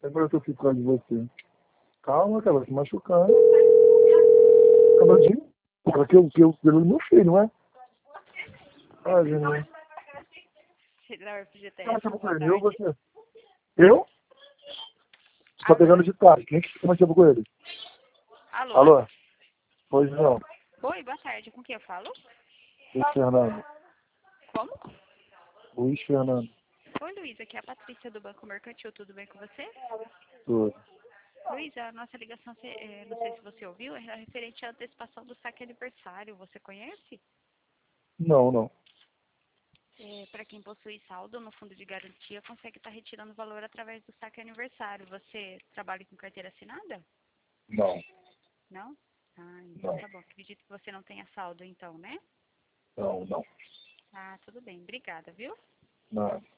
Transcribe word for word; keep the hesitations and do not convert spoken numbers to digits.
Agora eu fico de você. Calma, cara, vai se machucando. Acabadinho. Pra que eu, que eu, pelo meu filho, não é? Ah, gente. Como você com ele? Eu ou você? Eu? Você tá pegando de tarde. Quem que você com ele? Alô? Alô? Pois não. Oi, boa tarde. Com quem eu falo? Luiz Fernando. Como? Luiz Fernando. Oi, Luísa. Aqui é a Patrícia do Banco Mercantil. Tudo bem com você? Tudo. Luísa, a nossa ligação, cê- é, não sei se você ouviu, é referente à antecipação do saque aniversário. Você conhece? Não, não. É, para quem possui saldo no fundo de garantia, consegue estar retirando o valor através do saque aniversário. Você trabalha com carteira assinada? Não. Não? Ah, então Não. tá bom. Acredito que você não tenha saldo, então, né? Não, não. Ah, tudo bem. Obrigada, viu? Nada.